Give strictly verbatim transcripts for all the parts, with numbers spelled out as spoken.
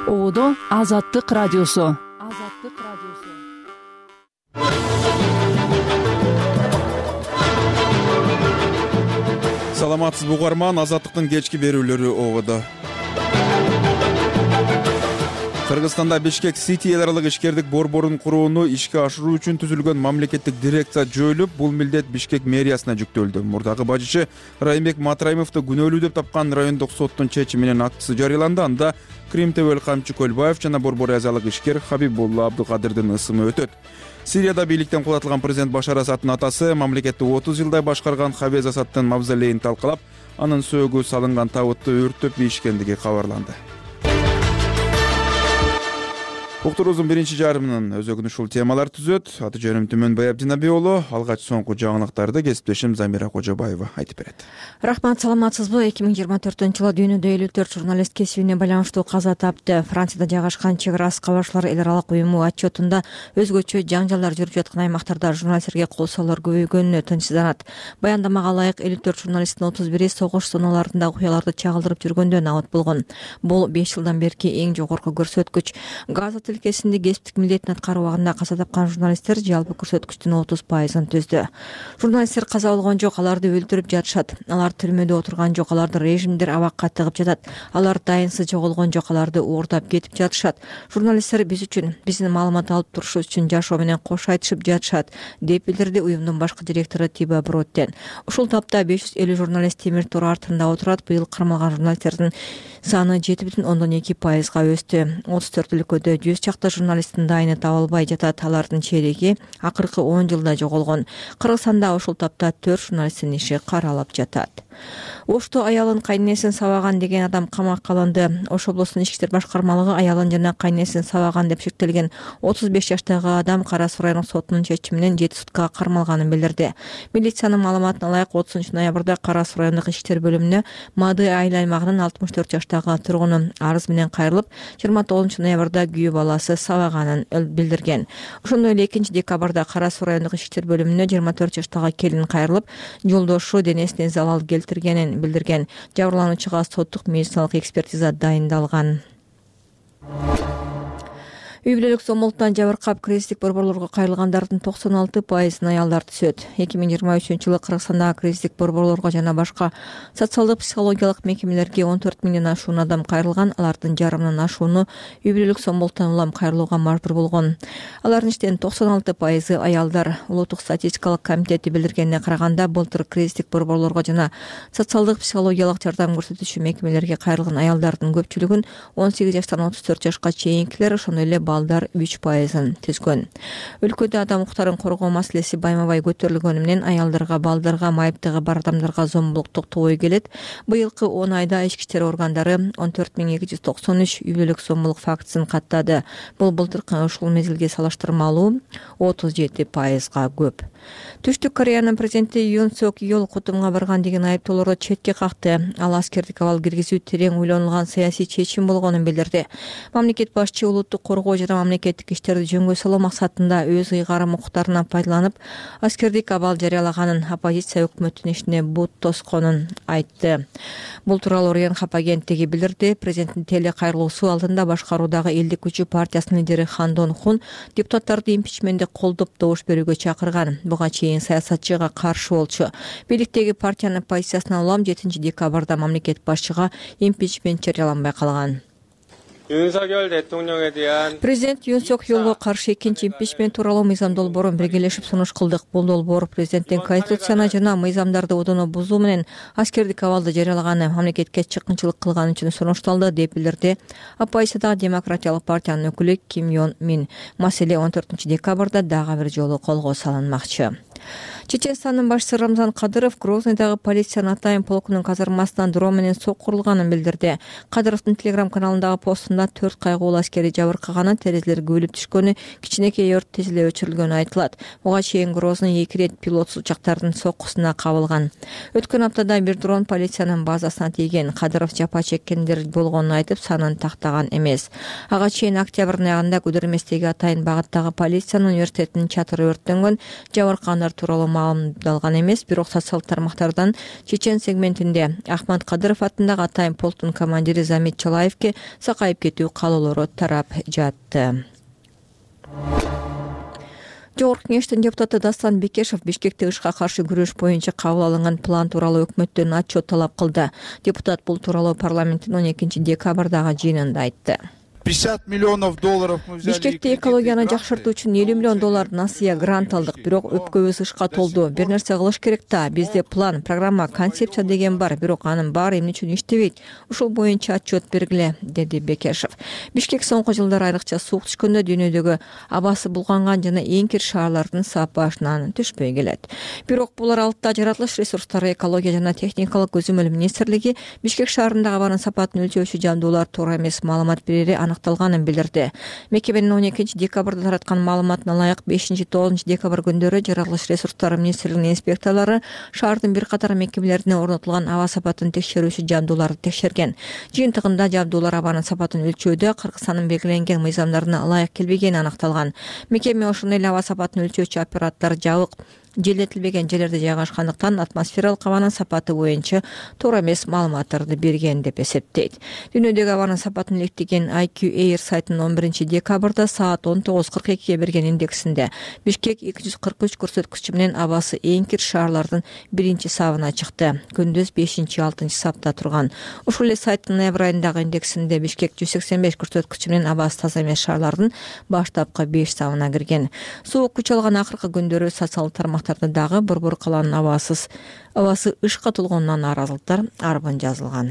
Оодо Азаттык радиосу. Азаттык радиосу. Саламатсызбы угарман, Азаттыктын кечки берүүлөрү ободо. Кыргызстанда Бишкек Сити эл аралык ишкердик борборун курууну ишке ашыруу үчүн түзүлгөн мамлекеттик дирекция жойулуп, бул милдет Бишкек мэриясына жүктөлдү. Мурдагы бажычы Райымбек Матраимовду күнөөлүү деп тапкан райондук соттун чечими менен актысы жарыяланды. Анда Кримтебел Камчы Көлбаев жана борбор азалык ишкер Хабибулла Абдыкадырдын ысымы өтөт. Сирияда бийликтен кулатылган президент Башар Асадтын атасы мамлекетти отуз жылдай башкарган Хавез Асадтын мавзолейин талкалап, анын сөөгү салынган табытты өрттөп ийишкендиги кабарланды. Уктуруубуздун биринчи жарымынын өзөгүн ушул темалар түзөт. Аты жөнүм Түмөнбай Абдинабий уулу. Алгач соңку жаңылыктарды кесиптешим Замира Кожобаева айтып берет. Рахмат, саламатсызбы? эки миң жыйырма төртүнчү жылы дүйнөдө элүү төрт журналист кесибине байланыштуу каза тапты. Францияда жайгашкан чек ара кабарчылар эл аралык уюму отчетунда өзгөчө жаңжалдар жүрүп жаткан аймактарда журналисттерге кол салуулар көбөйгөнүнө тынчсызданат. Баяндамага ылайык элүү төрт журналисттин отуз бири согуш зоналарында окуяларды чагылдырып жүргөндө набат болгон. Бул беш жылдан берки эң жогорку көрсөткүч. Газа өлкесинде кесиптик милдетин аткаруу убагында каза тапкан журналисттер жалпы көрсөткүчтүн отуз пайызын түздү. Журналисттер каза болгон жок, аларды өлтүрүп жатышат. Алар түрмөдө отурган жок, аларды режимдер абакка тыгып жатат. Алар дайынсыз жоголгон жок, аларды уурдап кетип жатышат. Журналисттер биз үчүн, биздин маалымат алып турушубуз үчүн жашоо менен кош айтышып жатышат, деп билдирди уюмдун башкы директору Тиба Броттен. Ушул тапта беш жүз элүү журналист темир тор артында отурат. Быйыл кармалган журналисттердин саны жети бүтүн ондон эки пайызга өстү. отуз төрт өлкөдө жүз чакта журналисттин дайыны табылбай жатат. Алардын чейреги акыркы он жылда жоголгон. Кыргызстанда ушул тапта төрт журналисттин иши каралып жатат. Ошто аялын кайнесин сабаган деген адам камакка алынды. Ош облусунун ички иштер башкармалыгы аялын жана кайнесин сабаган деп шектелген отуз беш жаштагы адам Кара Суу райондук сотунун чечими менен жети суткага кармалганын билдирди. Милициянын маалыматына ылайык отузунчу ноябрда Кара Суу райондук ички иштер бөлүмүнө Мады айыл аймагынын алтымыш төрт жаштагы тургуну арыз менен кайрылып, жыйырма тогузунчу ноябрда күйөө баласы сабаганын билдирген. Ошондой эле экинчи декабрда Кара Суу райондук ички иштер бөлүмүнө жыйырма төрт жаштагы келин кайрылып, жолдошу денесине залал келтиргенин билдирген. Жабырлануучуга соттук медициналык экспертиза дайындалган. Үй бүлөлүк сомолуктан жабыркап кризистик борборлорго кайрылгандардын токсон алты пайызын аялдар түзөт. эки миң жыйырма үчүнчү жылы Кыргызстандагы кризистик борборлорго жана башка социалдык психологиялык мекемелерге он төрт миңден ашуун адам кайрылган. Алардын жарымынан ашууну үй бүлөлүк сомолуктан улам кайрылууга мажбур болгон. Алардын иштен токсон алты пайызы аялдар. Улуттук статистикалык комитети билдиргенине караганда, былтыр кризистик борборлорго жана социалдык психологиялык жардам көрсөтүүчү мекемелерге кайрылган аялдардын көпчүлүгүн он сегиз жаштан отуз төрт жашка чейинкилер, ошондой эле балдар үч пайызын түзгөн. Өлкөдө адам укуктарын коргоо маселеси байма-бай көтөрүлгөнү менен аялдарга, балдарга, майыптыгы бар адамдарга зомбулук тобой келет. Быйылкы он айда ички иштер органдары он төрт миң эки жүз токсон үч үй бүлөлүк зомбулук фактысын каттады. Бул былтыркы ушул мезгилге салыштырмалуу отуз жети пайызга көп. Түштүк Кореянын президенти Юн Сок Йол Кутумга барган деген айыптоолорду четке какты. Ал аскердик абал киргизүү терең ойлонулган саясий чечим болгонун билдирди. Мамлекет башчы улуттук коргоо жана мамлекеттик иштерди жөнгө салуу максатында өз ыйгарым укуктарынан пайдаланып, аскердик абал жарыялаганын, оппозиция өкмөттүн ишине бут тосконун айтты. Бул тууралуу Ренхап агенттиги билдирди. Президенттин теле кайрылуусу алдында башкаруудагы элдик күчү партиясынын лидери Хан Дон Хун депутаттарды импичментти колдоп добуш берүүгө чакырган. Буга чейин саясатчыга каршы болчу. Бийликтеги партиянын позициясынан улам жетинчи декабрда мамлекет башчыга импичмент жарыяланбай калган. Президент Юн Сок Йолго каршы экинчи импичмент тууралуу мыйзам долбоорун биргелешип сунуш кылдык. Бул долбоор президенттин конституцияны жана мыйзамдарды одоно бузуу менен аскердик абалды жарыялаганы, мамлекетке чыккынчылык кылганы үчүн сунушталды, деп билдирди оппозициядагы Демократиялык партиянын өкүлү Ким Йон Мин. Маселе он төртүнчү декабрда дагы бир жолу колго салынмакчы. Чеченстандын башчысы Рамзан Кадыров Грозныйдагы полициянын Атайын полкунун казармасынан дрон менен соккурулганын билдирди. Кадыровдун телеграм каналындагы постунда төрт кайгуулуу аскери жабыркаганы, терезелер көбүлүп түшкөнү, кичинекей өрт тез эле өчүрүлгөнү айтылат. Буга чейин Грозный эки ирет пилотсуз учактардын соккусуна кабылган. Өткөн аптада бир дрон полициянын базасына тийген. Кадыров жапа чеккендер болгонун айтып, санын тактаган эмес. Ага чейин октябрдын аягында Гудерместеги Атайын багыттагы полициянын университетинин чатыры өрттөнгөн. Жабыркагандар тууралуу маалымдалган эмес, бирок социалдык тармактардан Чечен сегментинде Ахмат Кадыров атындагы Атайын полктун командири Замит Чалаевке сакайып кетүү каалоолору тарап жатты. Жогорку кеңештин депутаты Дастан Бекешев Бишкекте ышка каршы күрөш боюнча кабыл алынган план тууралуу өкмөттөн отчет талап кылды. Депутат бул тууралуу парламенттин он экинчи декабрдагы жыйынында айтты. пятьдесят миллионов долларов мы взяли. Бишкекте экологияны жакшыртуу үчүн элүү миллион доллар насыя грант алдык, бирок өпкөбүз ышка толду. Бир нерсе кылыш керек да. Бизде план, программа, концепция деген бар, бирок анын баары эмне үчүн иштебейт? Ушул боюнча отчет бергиле, деди Бекешев. Бишкек соңку жылдары айрыкча суук түшкөндө дүйнөдөгү абасы булганган жана эң кир шаарлардын сапашынан түшпөй келет. Бирок бул аралыкта жаратылыш ресурстары, экология жана техникалык көзөмөл министрлиги Бишкек шаарындагы абанын сапатын өлчөөчү жабдуулар туура эмес маалымат берери аныкталганын билдирди. Мекеменин он экинчи декабрда тараткан маалыматына ылайык бешинчи тогузунчу декабрь күндөрү жаратылыш ресурстары министрлигинин инспекторлору шаардын бир катар мекемелерине орнотулган аба сапатын текшерүүчү жабдууларды текшерген. Жыйынтыгында жабдуулар абанын сапатын өлчөөдө Кыргызстандын белгиленген мыйзамдарына ылайык келбегени аныкталган. Мекеме ошондой эле аба сапатын өлчөөчү аппараттар жабык желдетилбеген жерлерде жайгашкандыктан атмосфералык абанын сапаты боюнча туура эмес маалыматтарды берген деп эсептейт. Дүйнөдөгү абанын сапатын иликтеген ай кью Air сайтынын он биринчи декабрда саат он тогуз кырк экиге берген индексинде Бишкек эки жүз кырк үч көрсөткүчү менен абасы эң кир шаарлардын биринчи сабына чыкты. Күндүз бешинчи алтынчы сапта турган. Ушул эле сайттын ноябрь айындагы индексинде Бишкек жүз сексен беш көрсөткүчү менен абасы таза эмес шаарлардын баштапкы беш сабына кирген. Суук күч алган акыркы күндөрү социалдык тармактарда дагы борбор калаанын абасыз абасы ышка толгонунан нааразылыктар арбын жазылган.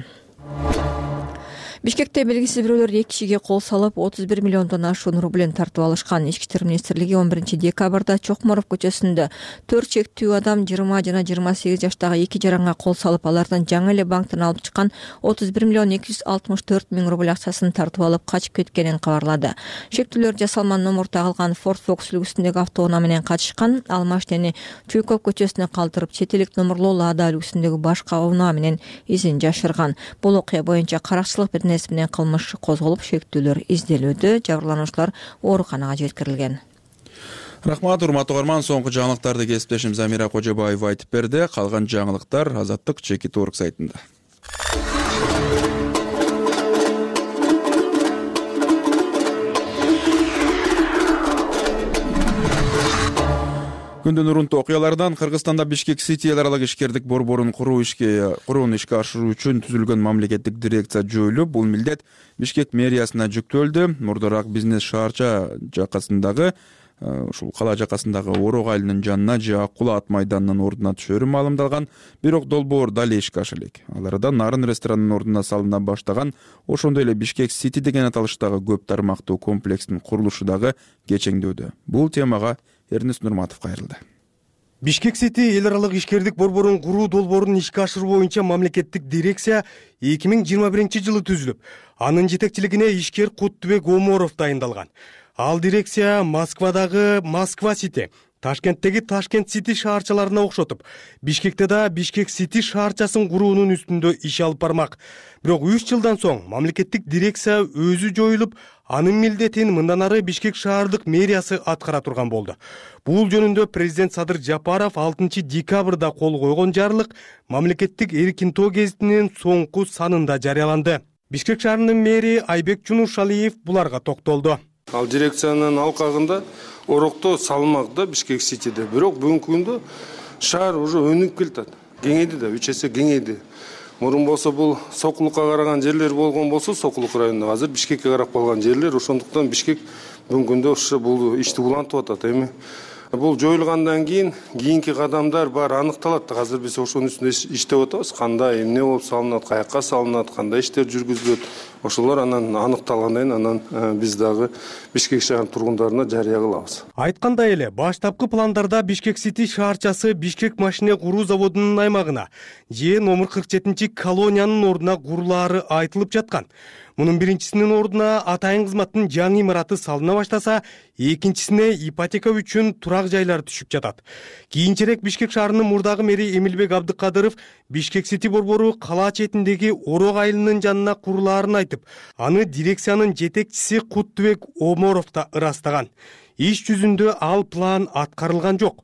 Бишкекте белгисиз бирөөлөр эки кишиге кол салып отуз бир миллиондон ашуун рублен тартып алышкан. Ички иштер министрлиги он биринчи декабрда Чокморов көчөсүндө төрт чектүү адам жыйырма жана жыйырма сегиз жаштагы эки жаранга кол салып, алардан жаңы эле банктан алып чыккан отуз бир миллион эки жүз алтымыш төрт миң рубль акчасын тартып алып качып кеткенин кабарлады. Шектүүлөр жасалма номер тагылган Ford Focus үлгүсүндөгү автоунаа менен качышкан. Ал машинени Чуйков көчөсүнө калтырып, чет элик номерлуу Лада үлгүсүндөгү башка унаа менен изин жашырган. Бул окуя боюнча каракчылык бир менен кылмыш козголуп, шектүүлөр изделүүдө, жабырлануучулар ооруканага жеткирилген. Рахмат, урматтуу угарман, соңку жаңылыктарды кесиптешим Замира Кожобаева айтып берди. Калган жаңылыктар Азаттык Чекит Орг сайтында. Күндүн урунтуу окуялардан Кыргызстанда Бишкек Сити эл аралык ишкердик борборун куруу ишке курууну ишке ашыруу үчүн түзүлгөн мамлекеттик дирекция жойулуп, бул милдет Бишкек мэриясына жүктөлдү. Мурдараак бизнес шаарча жакасындагы ушул кала жакасындагы Орок айылынын жанына же Аккула ат майданынын ордуна түшөрү маалымдалган, бирок долбоор дали ишке аша элек. Аларда Нарын ресторанынын ордуна салына баштаган, ошондой эле Бишкек Сити деген аталыштагы көп тармактуу комплекстин курулушу дагы кечеңдөөдө. Бул темага Эрнис Нурматов кайрылды. Бишкек Сити эл аралык ишкердик борборун куруу долбоорун ишке ашыруу боюнча мамлекеттик дирекция эки миң жыйырма биринчи жылы түзүлүп, анын жетекчилигине ишкер Куттубек Оморов дайындалган. Ал дирекция Москвадагы Москва Сити, Ташкенттеги Ташкент Сити шаарчаларына окшотуп, Бишкекте да Бишкек Сити шаарчасын куруунун үстүндө иш алып бармак. Бирок үч жылдан соң мамлекеттик дирекция өзү жоюлуп, анын милдетин мындан ары Бишкек шаардык мэриясы аткара турган болду. Бул жөнүндө президент Садыр Жапаров алтынчы декабрда кол койгон жарлык мамлекеттик Эркинтоо гезитинин соңку санында жарыяланды. Бишкек шаарынын мэри Айбек Чунушалиев буларга токтолду. Ал дирекциянын алкагында Орокто салмакта Бишкек Ситиде, бирок бүгүнкү күндө шаар уже өнүгүп келатат. Кеңейди да, үч эсе кеңейди. Мурун болсо бул Сокулукка караган жерлер болгон болсо, Сокулук районунда азыр Бишкекке карап калган жерлер, ошондуктан Бишкек бүгүнкү күндө ошо бул ишти улантып атат. Эми бул жоюлгандан кийин кийинки кадамдар баары аныкталат. Азыр биз ошонун үстүндө иштеп атабыз. Кандай, эмне болуп салынат, каяка салынат, кандай иштер жүргүзүлөт. Ошолор анан аныкталгандан кийин анан биз дагы Бишкек шаарынын тургундарына жарыя кылабыз. Айткандай эле, баштапкы пландарда Бишкек Сити шаарчасы Бишкек машина куруу заводунун аймагына же номер кырк жетинчи колониянын ордуна курулаары айтылып жаткан. Мунун биринчисинин ордуна атайын кызматтын жаңы имараты салына баштаса, экинчисине ипотека үчүн турак жайлар түшүп жатат. Кийинчерээк Бишкек шаарынын мурдагы мэри Эмилбек Абдыкадыров Бишкек Сити борбору кала четиндеги Орок айылынын жанына курулаарын айтып, аны дирекциянын жетекчиси Куттубек Оморов да ырастаган. Иш жүзүндө ал план аткарылган жок.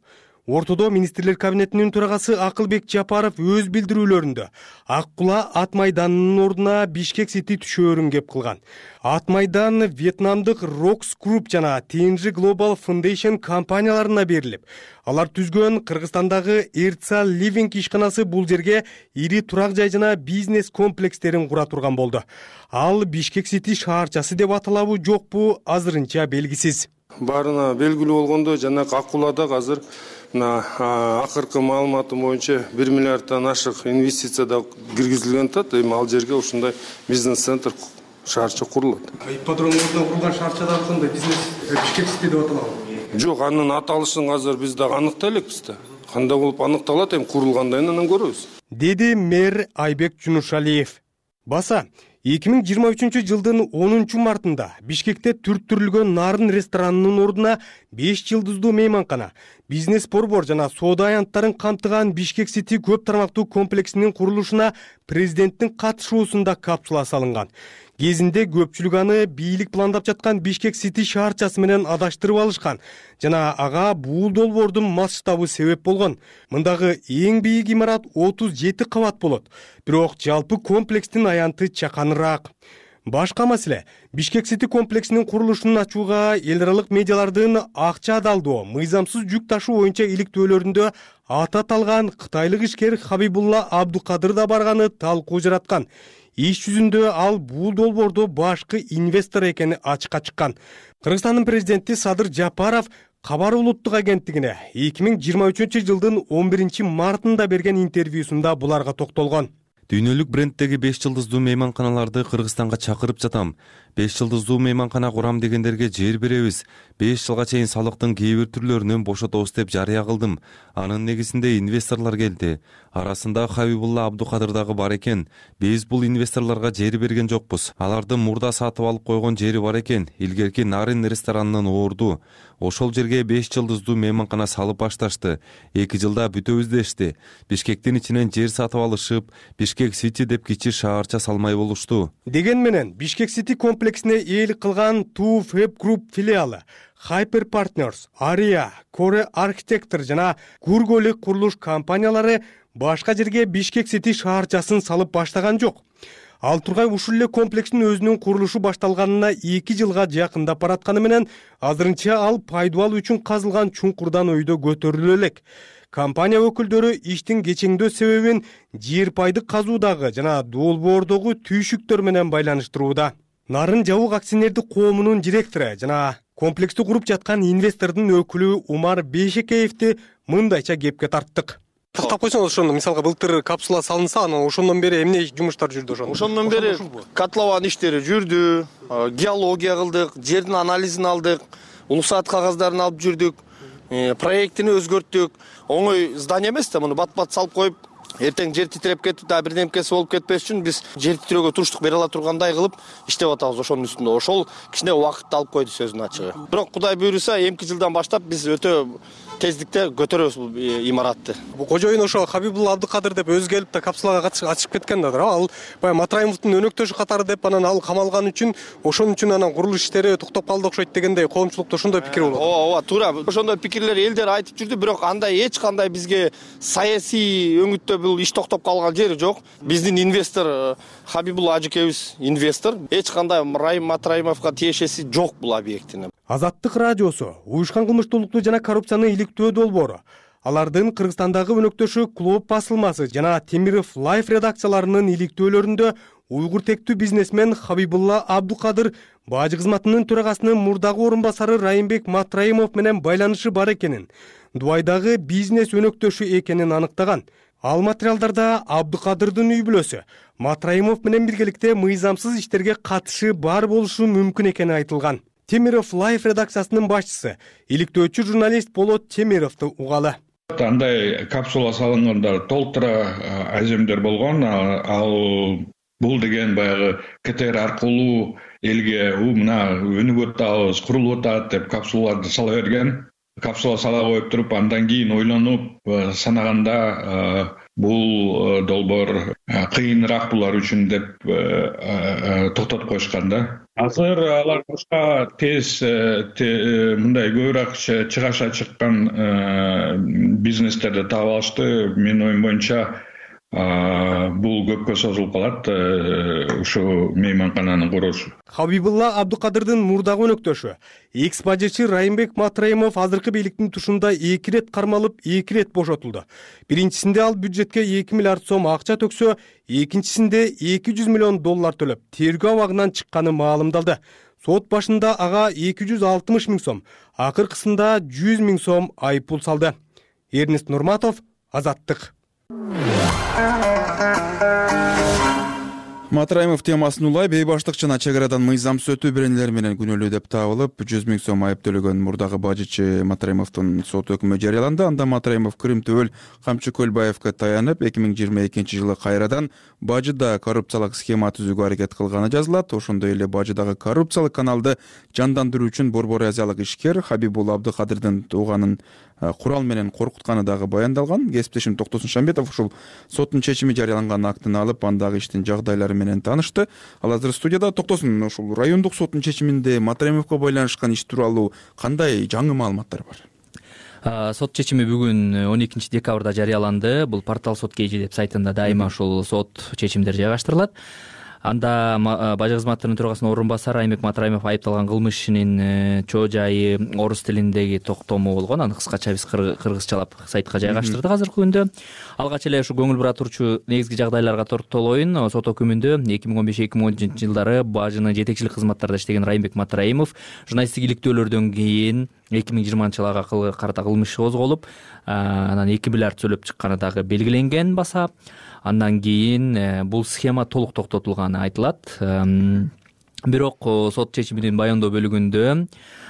Ортодо министрлер кабинетинин төрагасы Акылбек Жапаров өз билдирүүлөрүндө Ак Кула ат майданынын ордуна Бишкек Сити түшөөрүн кеп кылган. Ат майдан Вьетнамдык Rox Group жана Ти Эн Джи Global Foundation компанияларына берилип, алар түзгөн Кыргызстандагы Эрца Living ишканасы бул жерге ири турак жай жана бизнес комплекстерин кура турган болду. Ал Бишкек Сити шаарчасы деп аталабы жокпу азырынча белгисиз. Барына белгилүү болгондо жанагы Ак Кулада азыр мына акыркы маалыматым боюнча бир миллиарддан ашык инвестиция да киргизилген тат. Эми ал жерге ушундай бизнес-центр шаарча курулат. Ипподром ордуна курулган шаарчадагы кандай бизнес Бишкек Сити деп аталабы? Жок, анын аталышын азыр биз дагы аныктай элекпиз да. Кандай болуп аныкталат, эми курулгандан кийин анан көрөбүз. Деди мэр Айбек Жунушалиев. Баса, эки миң жыйырма үчүнчү жылдын онунчу мартында Бишкекте түрттүрүлгөн Нарын ресторанынын ордуна беш жылдыздуу мейманкана, бизнес борбор жана соода аянттарын камтыган Бишкек Сити көп тармактуу комплексинин курулушуна президенттин катышуусунда капсула салынган. Кезинде көпчүлүк аны бийлик пландап жаткан Бишкек Сити шаарчасы менен адаштырып алышкан жана ага бул долбоордун масштабы себеп болгон. Мындагы эң бийик имарат отуз жети кабат болот, бирок жалпы комплекстин аянты чаканыраак. Башка маселе, Бишкек Сити комплексинин курулушун ачууга эл аралык медиалардын акча адалдоо, мыйзамсыз жүк ташуу боюнча иликтөөлөрүндө аты аталган кытайлык ишкер Хабибулла Абдукадыр да барганы талкуу жараткан. Иш жүзүндө ал бул долбоордо башкы инвестор экени ачыкка чыккан. Кыргызстандын президенти Садыр Жапаров Кабар улуттук агенттигине эки миң жыйырма үчүнчү жылдын он биринчи мартында берген интервьюсунда буларга токтолгон. Дүйнөлүк бренддеги беш жылдыздуу мейманканаларды Кыргызстанга чакырып жатам. беш жылдыздуу мейманкана курам дегендерге жер беребиз. беш жылга чейин салыктын кээ бир түрлөрүнөн бошотобуз деп жарыя кылдым. Анын негизинде инвесторлор келди. Арасында Хабибулла Абдукадыр дагы бар экен. Биз бул инвесторлорго жер берген жокпуз. Алардын мурда сатып алып койгон жери бар экен. Илгерки Нарын ресторанынын орду. Ошол жерге беш жылдыздуу мейманкана салып башташты. эки жылда бүтөбүз дешти. Бишкектин ичинен жер сатып алышып, Бишкек Сити деп кичи шаарча салмай болушту. Деген менен Бишкек Сити комплексине ээлик кылган Two Fab Group филиалы, Hyper Partners, Aria, Core Architecture жана Гурголик курулуш компаниялары башка жерге Бишкек Сити шаарчасын салып баштаган жок. Ал тургай ушул эле комплекстин өзүнүн курулушу башталганына эки жылга жакындап баратканы менен азырынча ал пайдубал үчүн казылган чуңкурдан өйдө көтөрүлө элек. Компания өкүлдөрү иштин кечеңдөө себебин жер пайды казуудагы жана долбоордогу түйшүктөр менен байланыштырууда. Нарын жабык акционердик коомунун директору жана комплексти куруп жаткан инвестордун өкүлү Умар Бейшекеевди мындайча кепке тарттык. Тактап койсоңуз, ошондо мисалга былтыр капсула салынса, анан ошондон бери эмне жумуштар жүрдү ошондо? Ошондон бери котлован иштери жүрдү, геология кылдык, жердин анализин алдык, улусаат кагаздарын алып жүрдүк, проектини өзгөрттүк. Оңой здание эмес да, муну бат-бат салып коюп, эртең жер титиреп кетип да бирдемкеси болуп кетпеш үчүн биз жер титирөөгө туруштук бере ала тургандай кылып иштеп атабыз ошонун үстүндө. Ошол кичине убакытты алып койду сөзүнүн ачыгы. Бирок Кудай буйруса, эмки жылдан баштап биз өтө тездикте көтөрөбүз бул имаратты. Бул кожоюн ошо Хабибулла Абдукадыр деп өзү келип да капсулага ачып кеткен да. Ал баягы Матраимовдун өнөктөшү катары деп анан ал камалган үчүн, ошон үчүн анан курулуш иштери токтоп калды окшойт дегендей коомчулукта ошондой пикир болот. Ооба, ооба, туура. Ошондой пикирлер элдер айтып жүрдү, бирок андай эч кандай бизге саясий өңүттө бул иш токтоп калган жери жок. Биздин инвестор Хабибулла ажыкебиз инвестор. Эч кандай Райым Матраимовго тиешеси жок бул объектин. Азаттык радиосу уюшкан кылмыштуулукту жана коррупцияны иликтөө долбоору. Алардын Кыргызстандагы өнөктөшү Клуб басылмасы жана Темиров Лайф редакцияларынын иликтөөлөрүндө уйгур тектүү бизнесмен Хабибулла Абдукадыр бажы кызматынын төрагасынын мурдагы орун басары Райымбек Матраимов менен байланышы бар экенин, Дубайдагы бизнес өнөктөшү экенин аныктаган. Ал материалдарда Абдукадырдын үй бүлөсү Матраимов менен биргеликте мыйзамсыз иштерге катышы бар болушу мүмкүн экени айтылган. Темиров Лайф редакциясынын башчысы, иликтөөчү журналист Болот Темировду угалы. Андай капсула салынганда толтура аземдер болгон. Ал бул деген баягы КТР аркылуу элге мына өнүгүп атабыз, курулуп атат деп капсулаларды сала берген. Капсула сала коюп туруп, андан кийин ойлонуп санаганда бул долбоор кыйыныраак булар үчүн деп токтотуп коюшкан да. Азыр алар башка тез мындай көбүрөөк чыгаша чыккан бизнестерди таап алышты. Менин оюм боюнча бул көпкө созулуп калат ушу мейманкананы куруушу. Хабибулла Абдукадырдын мурдагы өнөктөшү экс бажычы Райымбек Матраимов азыркы бийликтин тушунда эки ирет кармалып, эки ирет бошотулду. Биринчисинде ал бюджетке эки миллиард сом акча төксө, экинчисинде эки жүз миллион доллар төлөп, тергөө абагынан чыкканы маалымдалды. Сот башында ага эки жүз алтымыш миң сом, акыркысында жүз миң сом айыппул салды. Эрнест Нурматов, Азаттык. Матраимов темасын улай бейбаштык жана чек арадан мыйзам сөтүү беренелер менен күнөөлүү деп табылып, жүз миң сом айып төлөгөн мурдагы бажычы Матраимовдун сот өкүмү жарыяланды. Анда Матраимов Кырым Төбөл Камчы Көлбаевге таянып, эки миң жыйырма экинчи жылы кайрадан бажыда коррупциялык схема түзүүгө аракет кылганы жазылат. Ошондой эле бажыдагы коррупциялык каналды жандандыруу үчүн Борбор Азиялык ишкер Хабибул Абдыкадырдын тууганын курал менен коркутканы дагы баяндалган. Кесиптешим Токтосун Шамбетов ушул соттун чечими жарыяланган актын алып, андагы иштин жагдайлары менен таанышты. Ал азыр студияда. Токтосун, ушул райондук соттун чечиминде Матраимовго байланышкан иш тууралуу кандай жаңы маалыматтар бар? Сот чечими бүгүн он экинчи декабрда жарыяланды. Бул портал Сот кей жи деп сайтында дайыма ушул сот чечимдери жайгаштырылат. Анда бажы кызматтарынын төрагасынын орун басары Райымбек Матраимов айыпталган кылмыш ишинин чоо жайы орус тилиндеги токтому болгон. Аны кыскача биз кыргызчалап сайтка жайгаштырдык азыркы күндө. Алгач эле ушу көңүл бура турчу негизги жагдайларга токтолоюн. Сот өкүмүндө эки миң он беш эки миң он жетинчи жылдары бажынын жетекчилик кызматтарында иштеген Райымбек Матраимов журналисттик иликтөөлөрдөн кийин эки миң жыйырманчы жылга карата кылмыш козголуп, анан эки миллиард төлөп чыкканы дагы белгиленген баса. Андан кийин бул схема толук токтотулганы айтылат. Бирок сот чечиминин баяндоо бөлүгүндө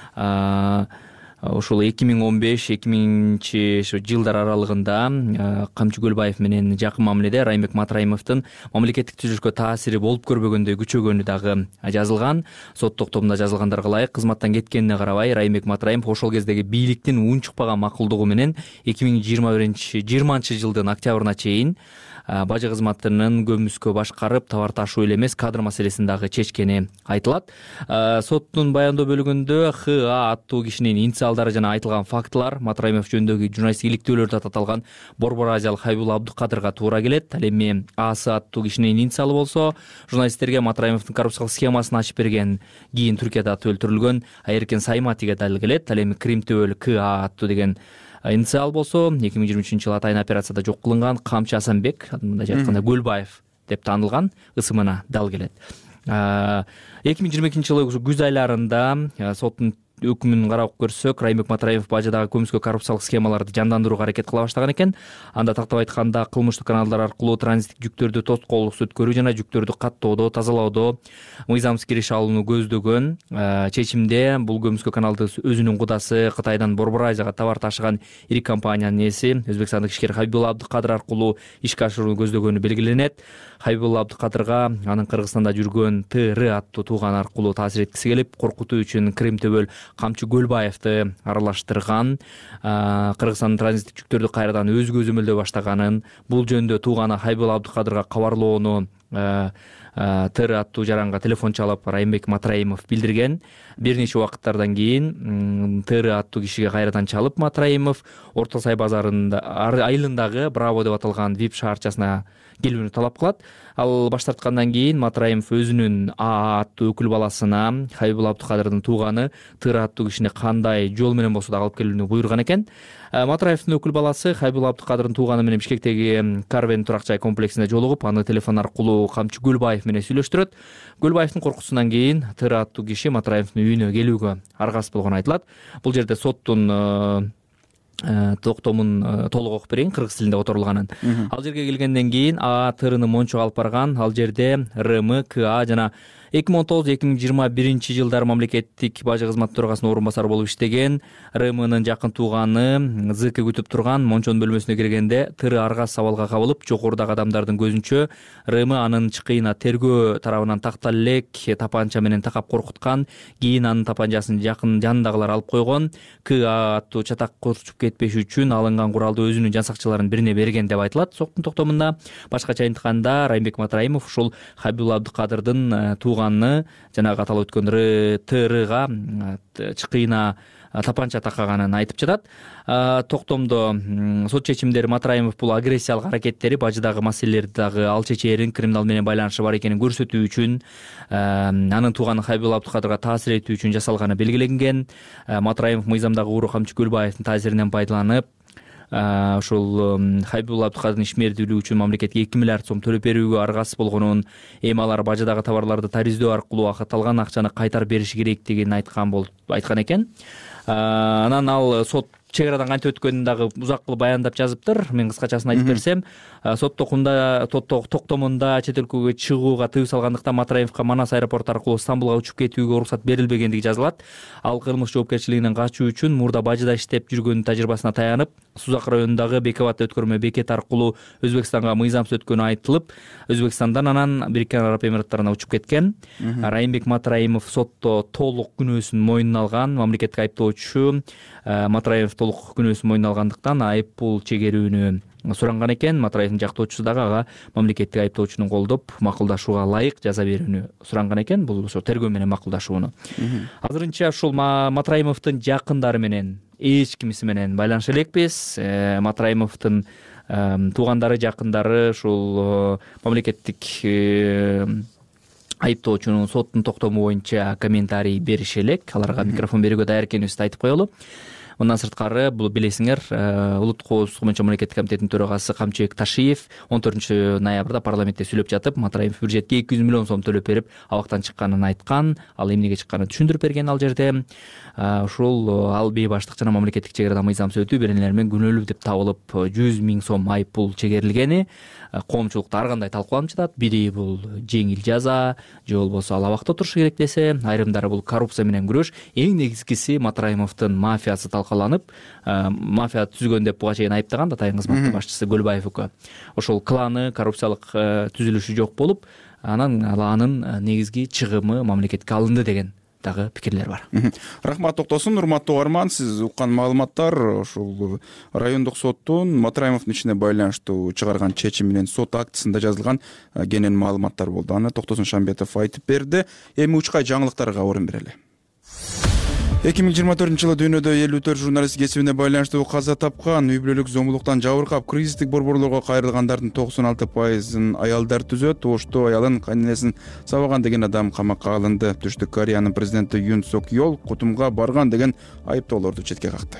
ушул эки миң он беш эки миңинчи жылдар аралыгында Камчы Көлбаев менен жакын мамиледе Райымбек Матраимовдун мамлекеттик түзүлүшкө таасири болуп көрбөгөндөй күчөгөнү дагы жазылган. Сот токтомунда жазылгандарга ылайык, кызматтан кеткенине карабай Райымбек Матраимов ошол кездеги бийликтин унчукпаган макулдугу менен эки миң жыйырманчы жылдын октябрына чейин бажы кызматынын көмүскө башкарып, товар ташуу эле эмес, кадр маселесин дагы чечкени айтылат. Соттун баяндоо бөлүгүндө ХА аттуу кишинин инициалдары жана айтылган фактылар Матраимов жөнүндөгү журналисттик иликтөөлөрдө таталган Борбор Азиялык Хабибул Абдыкадырга туура келет. Ал эми АС аттуу кишинин инициалы болсо, журналисттерге Матраимовдун коррупциялык схемасын ачып берген, кийин Түркияда аты өлтүрүлгөн Айеркен Сайматиге дал келет. Ал эми Крим Төбөл КА аттуу деген инициал болсо, эки миң жыйырма үчүнчү жылы атайын операцияда жок кылынган Камчы Асанбек, мындайча айтканда Көлбаев деп таанылган ысымына дал келет. эки миң жыйырма экинчи жылы күз айларында соттун өкүмүн карап көрсөк, Райымбек Матраимов бажыдагы көмүскө коррупциялык схемаларды жандандырууга аракет кыла баштаган экен. Анда тактап айтканда кылмыштык каналдар аркылуу транзиттик жүктөрдү тоскоолдуксуз өткөрүү жана жүктөрдү каттоодо, тазалоодо мыйзамсыз кириш алууну көздөгөн. Чечимде бул көмүскө каналды өзүнүн кудасы Кытайдан Борбор Азияга товар ташыган ири компаниянын ээси өзбекстандык ишкер Хабибул Абдыкадыр аркылуу ишке ашырууну көздөгөнү белгиленет. Хабибул Абдыкадырга анын Кыргызстанда жүргөн ТР аттуу тууганы аркылуу таасир эткиси келип, коркутуу үчүн Крим Төбөл Камчы Көлбаевди аралаштырган. Кыргызстандын транзиттик жүктөрдү кайрадан өзгө өзөмөлдөй баштаганын, бул жөнүндө тууганы Хабибул Абдыкадырга кабарлоону ТР аттуу жаранга телефон чалып Райымбек Матраимов билдирген. Бир нече убакыттардан кийин ТР аттуу кишиге кайрадан чалып Матраимов Орто Сай базарында айылындагы Браво деп аталган вип шаарчасына келүүнү талап кылат. Ал баш тарткандан кийин Матраимов өзүнүн А аттуу өкүл баласына Хабибул Абдыкадырдын тууганы ТР аттуу кишини кандай жол менен болсо да алып келүүнү буйруган экен. Матраевдин өкүл баласы Хабибул Абдыкадырдын тууганы менен Бишкектеги Карвен турак жай комплексинде жолугуп, аны телефон аркылуу Камчы Көлбаев менен сүйлөштүрөт. Көлбаевдин коркусунан кийин ТР аттуу киши Матраевдин үйүнө келүүгө аргасыз болгону айтылат. Бул жерде соттун токтомун толук окуп берейин, кыргыз тилинде которулганын. Ал жерге келгенден кийин А ТРны мончого алып барган. Ал жерде РМ, КА жана эки миң он тогуз эки миң жыйырма биринчи жылдары мамлекеттик бажы кызматы төрагасынын орун басары болуп иштеген РМнын жакын тууганы ЗК күтүп турган мончонун бөлмөсүнө киргенде тыры аргасыз абалга кабылып, жогорудагы адамдардын көзүнчө РМ анын чыкыйына тергөө тарабынан тактал элек тапанча менен такап коркуткан, кийин анын тапанчасын жакын жанындагылар алып койгон. К аттуу чатак курчуп кетпеш үчүн алынган куралды өзүнүн жан сакчыларынын бирине берген деп айтылат соттун токтомунда. Башкача айтканда Райымбек Матраимов ушул Хабибулла Абдыкадырдын тууганына жанагы аталып өткөн ТРга чыкыйына тапанча такаганын айтып жатат. Токтомдо сот чечимдери Матраимов бул агрессиялык аракеттери бажыдагы маселелерди дагы ал чечээрин криминал менен байланышы бар экенин көрсөтүү үчүн, анын тууганы Хабибулла Абдыкадырга таасир этүү үчүн жасалганы белгиленген. Матраимов мыйзамдагы уру камчы Көлбаевдин таасиринен пайдаланып, ушул Хабибулла Абдыкадырдын ишмердүүлүгү үчүн мамлекетке эки миллиард сом төлөп берүүгө аргасыз болгонун, эми алар бажыдагы товарларды тариздөө аркылуу акыталган акчаны кайтарып бериши керектигин айткан болуп айткан экен. Анан ал сот чек арадан кантип өткөнүн дагы узак кылып баяндап жазыптыр. Мен кыскачасын айтып берсем, сот токтомунда чет өлкөгө чыгууга тыюу салгандыктан Матраимовго Манас аэропорту аркылуу Стамбулга учуп кетүүгө уруксат берилбегендиги жазылат. Ал кылмыш жоопкерчилигинен качуу үчүн мурда бажыда иштеп жүргөн тажрыйбасына таянып, Сузак районундагы Бекебат өткөрмө бекети аркылуу Өзбекстанга мыйзамсыз өткөнү айтылып, Өзбекстандан анан Бириккен Араб Эмираттарына учуп кеткен. Райымбек Матраимов сотто толук күнөөсүн мойнуна алган. Мамлекеттик айыптоочу Матраимов толук күнөөсүн мойнуна алгандыктан айып пул чегерүүнү суранган экен. Матраевдин жактоочусу дагы ага мамлекеттик айыптоочуну колдоп, макулдашууга ылайык жаза берүүнү суранган экен. Бул ошо тергөө менен макулдашууну. Азырынча ушул Матраимовдун жакындары менен эч кимиси менен байланыша элекпиз. Матраимовдун туугандары, жакындары ушул мамлекеттик айыптоочунун соттун токтому боюнча комментарий бериши элек. Аларга микрофон берүүгө даяр экенибизди айтып коелу. Мындан сырткары, бул билесиңер, Улуттук коопсуздук боюнча мамлекеттик комитеттин төрагасы Камчыбек Ташиев он төртүнчү ноябрда парламентте сүйлөп жатып, Матраимов бюджетке эки жүз миллион сом төлөп берип, абактан чыкканын айткан. Ал эмнеге чыкканын түшүндүрүп берген ал жерде. Ушул ал бейбаштык жана мамлекеттик чек арада мыйзамсыз өтүү беренелер менен күнөөлүү деп табылып, жүз миң сом айып пул чегерилгени коомчулукта ар кандай талкууланып жатат. Бири бул жеңил жаза, же болбосо ал абакта турушу керек десе, айрымдары бул коррупция менен күрөш. Эң негизгиси Матраимовдун мафиясы талкаланып, мафия түзгөн деп буга чейин айыптаган Атайын кызматтын башчысы Көлбаев укө. Ошол кланы, коррупциялык түзүлүшү жок болуп, анан анын негизги чыгымы мамлекетке алынды деген дагы пикирлер бар. Рахмат токтосун, урматтуу угарман, сиз уккан маалыматтар ушул райондук соттун Матраимовдун ишине байланыштуу чыгарган чечим менен сот актысында жазылган кенен маалыматтар болду. Аны Токтосун Шамбетов айтып берди. Эми учкай жаңылыктарга орун берели. эки миң жыйырма төртүнчү жылы дүйнөдө элүү төрт журналист кесибине байланыштуу каза тапкан, үй бүлөлүк зомбулуктан жабыркап, кризистик борборлорго кайрылгандардын токсон алты пайызын аялдар түзөт. Ошто аялын кайненесин сабаган деген адам камакка алынды. Түштүк Кореянын президенти Юн Сок Йол кутумга барган деген айыптоолорду четке какты.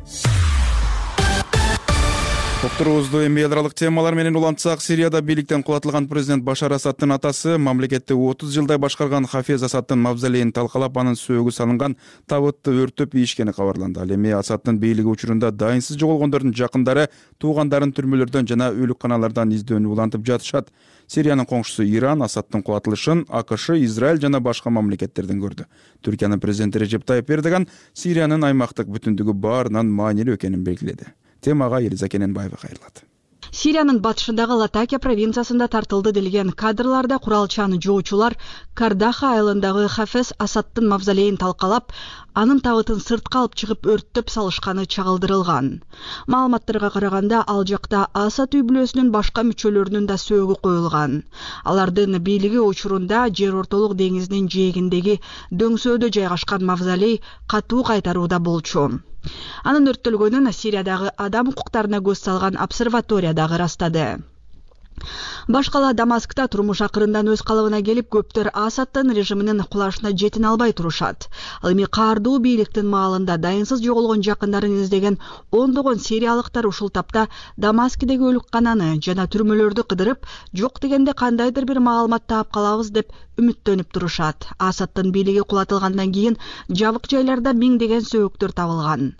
Докторубузду эми эл аралык темалар менен улантсак, Сирияда бийликтен кулатылган президент Башар Асадтын атасы мамлекетти отуз жылдай башкарган Хафез Асадтын мавзолейин талкалап, анын сөөгү салынган табытты өртөп ийишкени кабарланды. Ал эми Асадтын бийлиги учурунда дайынсыз жоголгондордун жакындары туугандарын түрмөлөрдөн жана өлүкканалардан издөөнү улантып жатышат. Сириянын коңшусу Иран Асадтын кулатылышын АКШ, Израиль жана башка мамлекеттерден көрдү. Түркиянын президенти Режеп Тайып Эрдоган Сириянын аймактык бүтүндүгү баарынан маанилүү экенин белгиледи. Темага Элиза Кененбаева кайрылат. Сириянын батышындагы Латакия провинциясында тартылды делген кадрларда куралчан жоочулар Кардаха айылындагы Хафез Асадтын мавзолейин талкалап, анын табытын сыртка алып чыгып өрттөп салышканы чагылдырылган. Маалыматтарга караганда, ал жакта Асад үй бүлөсүнүн башка мүчөлөрүнүн да сөөгү коюлган. Алардын бийлиги учурунда Жер ортолук деңизинин жээгиндеги дөңсөөдө жайгашкан мавзолей катуу кайтарууда болчу. Анын өрттөлгөнүн Сириядагы адам укуктарына көз салган обсерватория дагы ырастады. Башкала Дамаскта турмуш акырындан өз калыбына келип, көптөр Асадтын режиминин кулашына жетине албай турушат. Ал эми каардуу бийликтин маалында дайынсыз жоголгон жакындарын издеген ондогон сириялыктар ушул тапта Дамаскидеги өлүккананы жана түрмөлөрдү кыдырып, жок дегенде кандайдыр бир маалымат таап калабыз деп үмүттөнүп турушат. Асадтын бийлиги кулатылгандан кийин жабык жайларда миңдеген сөөктөр табылган.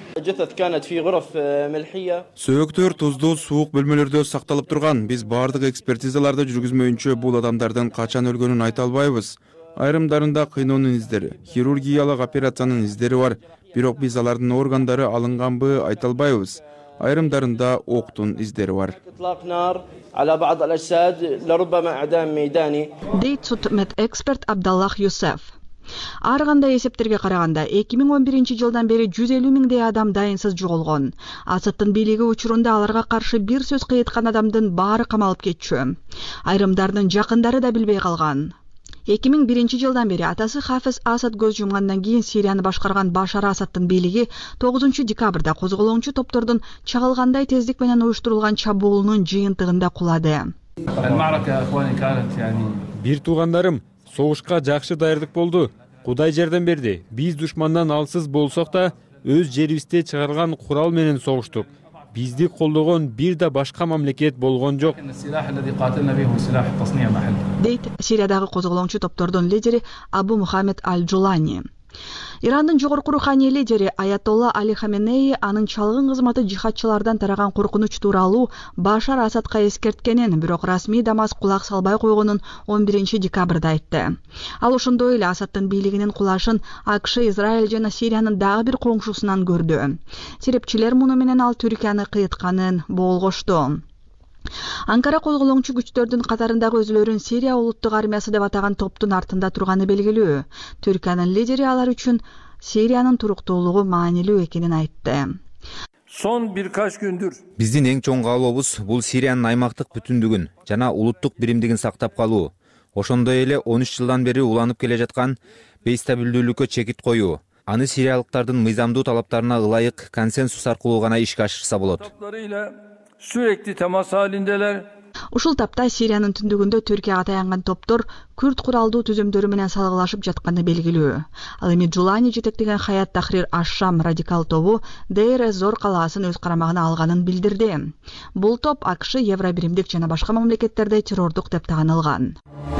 Сөөктөр туздуу суук бөлмөлөрдө сакталып турган. Биз баардык экспертизаларды жүргүзмөйүнчө бул адамдардын качан өлгөнүн айта албайбыз. Айрымдарында кыйноонун издери, хирургиялык операциянын издери бар. Бирок биз алардын органдары алынганбы айта албайбыз. Айрымдарында октун издери бар. Дейт судмед эксперт Абдаллах Юсеф. Ар кандай эсептерге караганда эки миң он биринчи жылдан бери жүз элүү миңдей адам дайынсыз жоголгон. Асаттын бийлиги учурунда аларга каршы бир сөз кыйыткан адамдын баары камалып кетчү. Айрымдардын жакындары да билбей калган. эки миң биринчи жылдан бери атасы Хафез Асад көз жумгандан кийин Сирияны башкарган Башар Асадтын бийлиги тогузунчу декабрда козголоңчу топтордун чагылгандай тездик менен уюштурулган чабуулунун жыйынтыгында кулады. Бир туугандарым, согушка жакшы даярдык болду. Кудай жардам берди. Биз душмандан алсыз болсок да өз жерибизде чыгарылган курал менен согуштук. Бизди колдогон бир да башка мамлекет болгон жок. Дейт Сириядагы козголоңчу топтордун лидери Абу Мухаммед Аль-Джулани. Ирандын жогорку руханий лидери Аятолла Али Хаменеи анын чалгын кызматы жихадчылардан тараган коркунуч тууралуу Башар Асадка эскерткенин, бирок расмий Дамаск кулак салбай койгонун он биринчи декабрда айтты. Ал ошондой эле Асадтын бийлигинин кулашын АКШ, Израиль жана Сириянын дагы бир коңшусунан көрдү. Серепчилер муну менен ал Түркияны кыйытканын болгошту. Анкара козголоңчу күчтөрдүн катарындагы өзүлөрүн Сирия улуттук армиясы деп атаган топтун артында турганы белгилүү. Түркиянын лидери алар үчүн Сириянын туруктуулугу маанилүү экенин айтты. Son birkaç gündür Биздин эң чоң каалообуз бул Сириянын аймактык бүтүндүгүн жана улуттук биримдигин сактап калуу. Ошондой эле он үч жылдан бери уланып келе жаткан бейстабилдүүлүккө чекит коюу. Аны сириялыктардын мыйзамдуу талаптарына ылайык консенсус аркылуу гана ишке ашырса болот. Sürekli temas halindeler. Ушул тапта Сириянын түндүгүндө Түркияга таянган топтор күрд куралдуу түзүмдөрү менен салгылашып жатканы белгилүү. Ал эми Джулани жетектеген Хаят Тахрир Аш-Шам радикал тобу Дейр эз-Зор калаасын өз карамагына алганын билдирди. Бул топ АКШ, Евробиримдик жана башка мамлекеттерде террордук деп таанылган.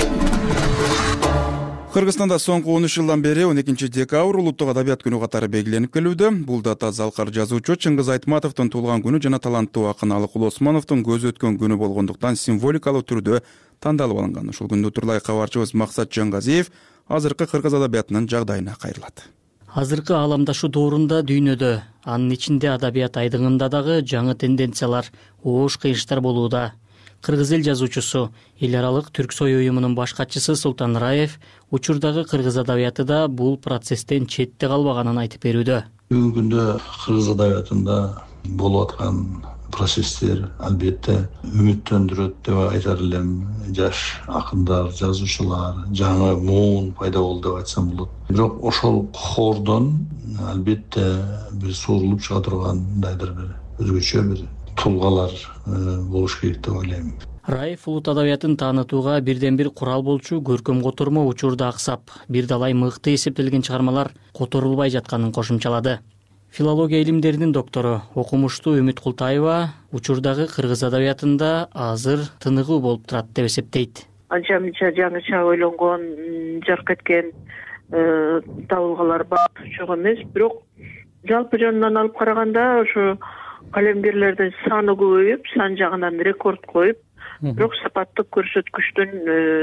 Кыргызстанда соңку он үч жылдан бери он экинчи декабрь улуттук адабият күнү катары белгиленип келүүдө. Бул дата залкар жазуучу Чыңгыз Айтматовдун туулган күнү жана таланттуу акын Алыкул Осмоновдун көзү өткөн күнү болгондуктан символикалуу түрдө тандалып алынган. Ушул күндү турулай кабарчыбыз Максат Жангазиев азыркы кыргыз адабиятынын жагдайына кайрылат. Азыркы ааламдашу доорунда дүйнөдө, анын ичинде адабият айдыңында дагы жаңы тенденциялар, оош кыйыштар болууда. Кыргыз эл жазуучусу, эл аралык Түрксой уюмунун баш катчысы Султан Раев учурдагы кыргыз адабияты да бул процесстен четте калбаганын айтып берүүдө. Бүгүнкү күндө кыргыз адабиятында болуп аткан процесстер албетте үмүттөндүрөт деп айтар элем. Жаш акындар, жазуучулар, жаңы муун пайда болду деп айтсам болот. Бирок ошол хордон албетте бир суурулуп чыга тургандайдыр бир өзгөчө бир тулгалар болуш керек деп ойлойм. Раев улут адабиятын таанытууга бирден бир курал болчу көркөм котормо учурда аксап, бир далай мыкты эсептелген чыгармалар которулбай жатканын кошумчалады. Филология илимдеринин доктору, окумуштуу Үмүт Култаева учурдагы кыргыз адабиятында азыр тыныгуу болуп турат деп эсептейт. Анча-мынча жаңыча ойлонгон, жарк эткен табылгалар бар, жок эмес, бирок жалпы жөнүнөн алып караганда ошо калемгерлердин саны көбөйүп, сан жагынан рекорд коюп, бирок сапаттык көрсөткүчтүн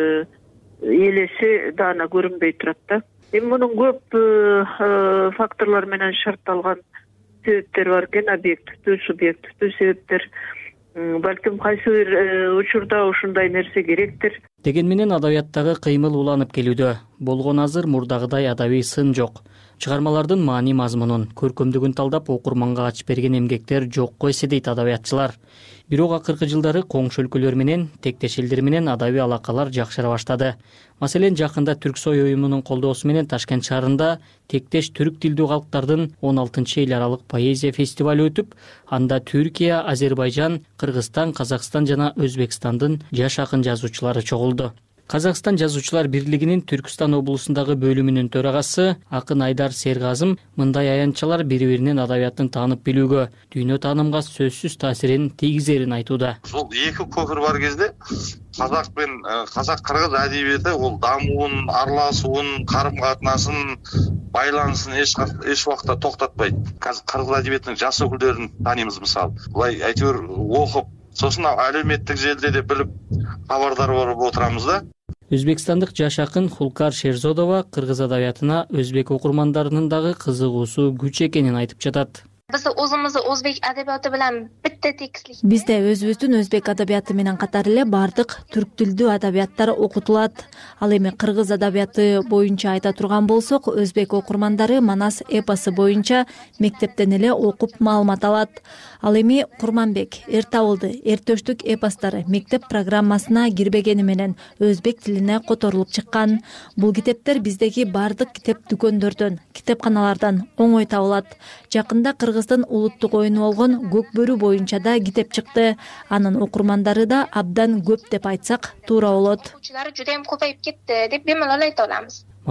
элеси даана көрүнбөй турат да. Эми мунун көп факторлор менен шартталган себептер бар экен, объективдүү, субъективдүү себептер. Балким кайсы бир учурда ушундай нерсе керектир. Деген менен адабияттагы кыймыл уланып келүүдө. Болгон азыр мурдагыдай адабий сын жок. Чыгармалардын маани мазмунун, көркөмдүгүн талдап окурманга ачып берген эмгектер жокко эсе дейт адабиятчылар. Бирок акыркы жылдары коңшу өлкөлөр менен, тектеш элдер менен адабий алакалар жакшыра баштады. Маселен, жакында Түрксой уюмунун колдоосу менен Ташкент шаарында тектеш түрк тилдүү калктардын он алтынчы эл аралык поэзия фестивалю өтүп, анда Түркия, Азербайжан, Кыргызстан, Казакстан жана Өзбекстандын жаш акын жазуучулары чогулду. Казакстан жазуучулар бирлигинин Түркстан облусундагы бөлүмүнүн төрагасы акын Айдар Сергазым мындай аянтчалар бири-биринин адабиятын таанып билүүгө, дүйнө таанымга сөзсүз таасирин тийгизерин айтууда. Бул эки көпүр бар кезде казак менен казак-кыргыз адабияты ол дамуун, аралашуун, карым-катнасын, байланысын эч эч убакта токтотпойт. Казак кыргыз адабиятынын жаш өкүлдөрүн тааныйбыз мисалы. Булай айтыр окуп, сосын әлеуметтик желіде де біліп, хабардар болып отырамыз да. Өзбекстандык жаш акын Хулкар Шерзодова кыргыз адабиятына өзбек окурмандарынын дагы кызыгуусу күч экенин айтып жатат. Biz o'zimizni o'zbek adabiyoti bilan bitta tekstlik. Бизде өзүбүздүн өзбек адабияты менен катар эле бардык түрк тилдүү адабияттар окутулат. Ал эми кыргыз адабияты боюнча айта турган болсок, өзбек окурмандары Манас эпосу боюнча мектептен эле окуп маалымат алат. Ал эми Курманбек, Эртабылды, Эртөштүк эпостары мектеп программасына кирбегени менен өзбек тилине которулуп чыккан. Бул китептер биздеги бардык китеп дүкөндөрдөн, китепканалардан оңой табылат. Жакында Кыргыздын улуттук оюну болгон Көк бөрү боюнча да китеп чыкты. Анын окурмандары да абдан көп деп айтсак туура болот. O'quvchilari juda ham ko'payib ketdi deb bemalol ayta olamiz.